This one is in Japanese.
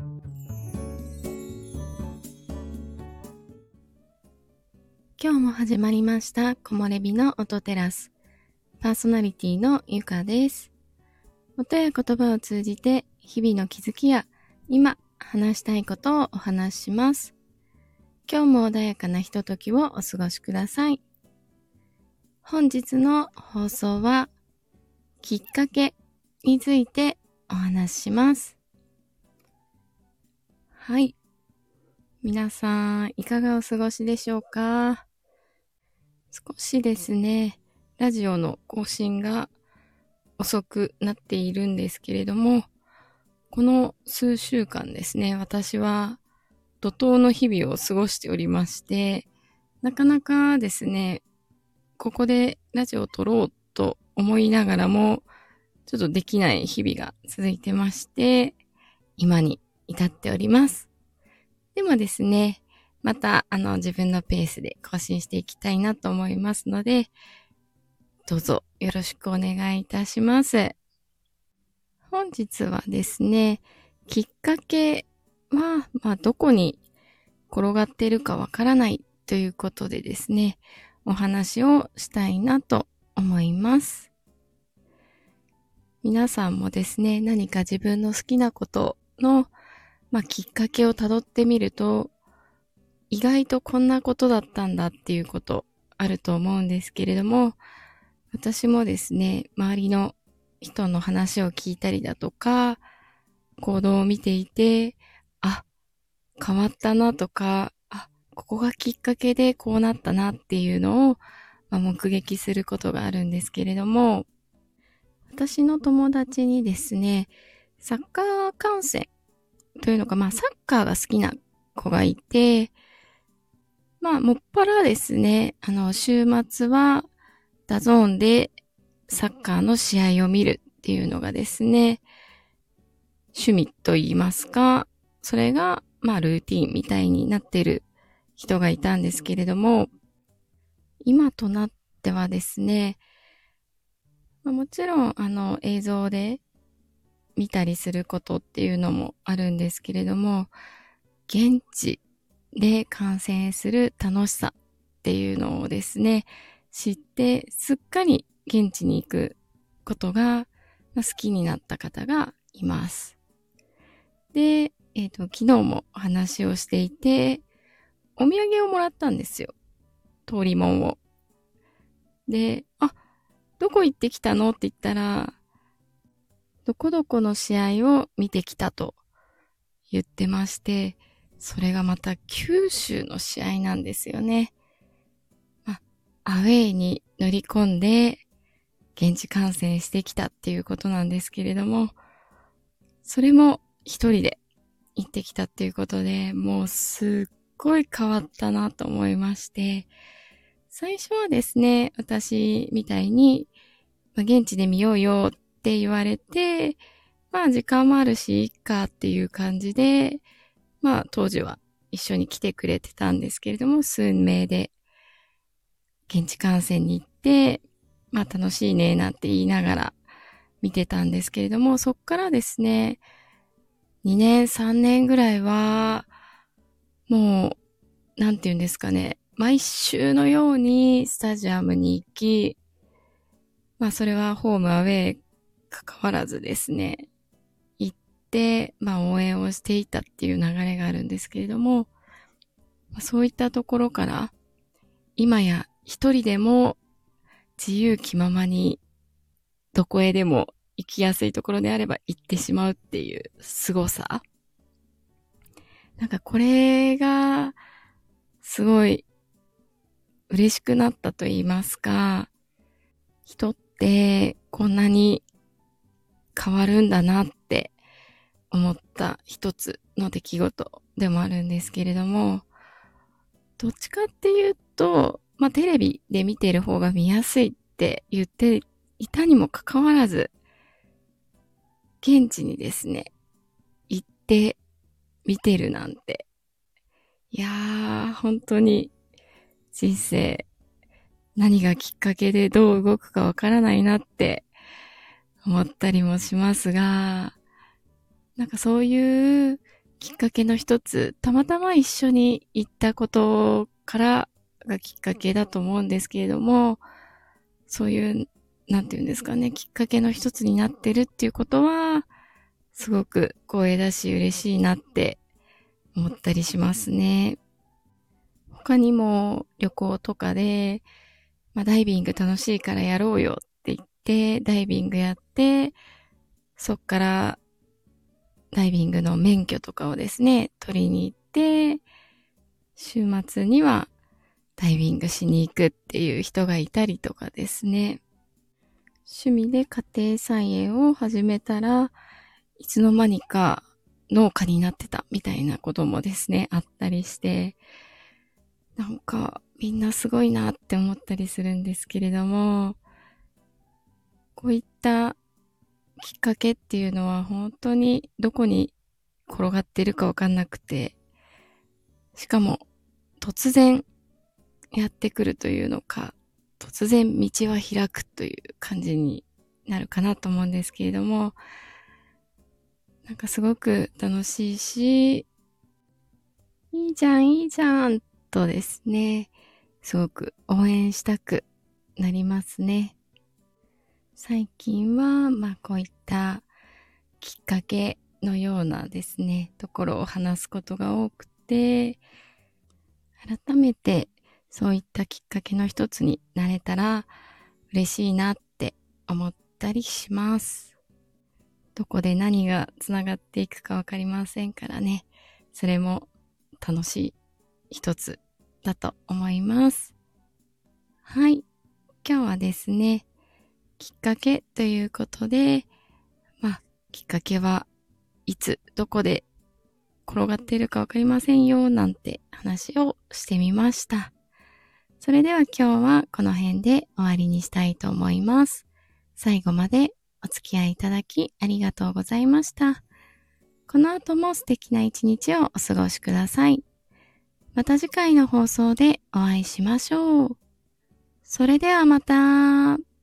今日も始まりました木漏れ日の音テラス。パーソナリティのゆかです。音や言葉を通じて日々の気づきや今話したいことをお話しします。今日も穏やかなひとときをお過ごしください。本日の放送はきっかけについてお話しします。はい。皆さんいかがお過ごしでしょうか？少しですね、ラジオの更新が遅くなっているんですけれども、この数週間ですね、私は怒涛の日々を過ごしておりまして、なかなかですね、ここでラジオを撮ろうと思いながらも、ちょっとできない日々が続いてまして、今に至っております。でもですね、また自分のペースで更新していきたいなと思いますので、どうぞよろしくお願いいたします。本日はですね、きっかけは、どこに転がっているかわからないということでですね、お話をしたいなと思います。皆さんもですね、何か自分の好きなことの、きっかけをたどってみると、意外とこんなことだったんだっていうことあると思うんですけれども、私もですね、周りの人の話を聞いたりだとか、行動を見ていて、変わったなとか、ここがきっかけでこうなったなっていうのを、目撃することがあるんですけれども、私の友達にですね、サッカー観戦というのか、サッカーが好きな子がいて、もっぱらですね、週末はダゾーンでサッカーの試合を見るっていうのがですね、趣味と言いますか、それがルーティンみたいになっている人がいたんですけれども、今となってはですね、もちろん映像で見たりすることっていうのもあるんですけれども、現地で観戦する楽しさっていうのをですね、知ってすっかり現地に行くことが好きになった方がいます。で、昨日もお話をしていて、お土産をもらったんですよ。通りもんを。で、どこ行ってきたのって言ったら、どこどこの試合を見てきたと言ってまして、それがまた九州の試合なんですよね。アウェイに乗り込んで現地観戦してきたっていうことなんですけれども、それも一人で行ってきたっていうことで、もうすっごい変わったなと思いまして、最初はですね、私みたいに、現地で見ようよって言われて、時間もあるし、いっかっていう感じで、当時は一緒に来てくれてたんですけれども、数名で現地観戦に行って、楽しいねなんて言いながら見てたんですけれども、そっからですね、2年3年ぐらいは、もう、なんて言うんですかね、毎週のようにスタジアムに行き、それはホームアウェイ関わらずですね、行って、応援をしていたっていう流れがあるんですけれども、そういったところから、今や一人でも自由気ままにどこへでも行きやすいところであれば行ってしまうっていう凄さ。これがすごい嬉しくなったと言いますか、人ってこんなに変わるんだなって思った一つの出来事でもあるんですけれども、どっちかっていうと、テレビで見ている方が見やすいって言っていたにもかかわらず、現地にですね、行って見てるなんて、いやー、本当に人生何がきっかけでどう動くかわからないなって思ったりもしますが、そういうきっかけの一つ、たまたま一緒に行ったことからがきっかけだと思うんですけれども、そういう、なんていうんですかね、きっかけの一つになってるっていうことは、すごく光栄だし嬉しいなって思ったりしますね。他にも旅行とかで、ダイビング楽しいからやろうよって言って、ダイビングやって、そっからダイビングの免許とかをですね、取りに行って、週末にはダイビングしに行くっていう人がいたりとかですね。趣味で家庭菜園を始めたらいつの間にか農家になってたみたいなこともですね、あったりして、なんかみんなすごいなって思ったりするんですけれども、こういったきっかけっていうのは本当にどこに転がってるかわかんなくて、しかも突然やってくるというのか、突然道は開くという感じになるかなと思うんですけれども、なんかすごく楽しいし、いいじゃんいいじゃんとですね、すごく応援したくなりますね。最近はこういったきっかけのようなですね、ところを話すことが多くて、改めてそういったきっかけの一つになれたら嬉しいなって思ったりします。どこで何がつながっていくかわかりませんからね。それも楽しい一つだと思います。はい。今日はですね、きっかけということで、きっかけはいつ、どこで転がっているかわかりませんよ、なんて話をしてみました。それでは今日はこの辺で終わりにしたいと思います。最後までお付き合いいただきありがとうございました。この後も素敵な一日をお過ごしください。また次回の放送でお会いしましょう。それではまた。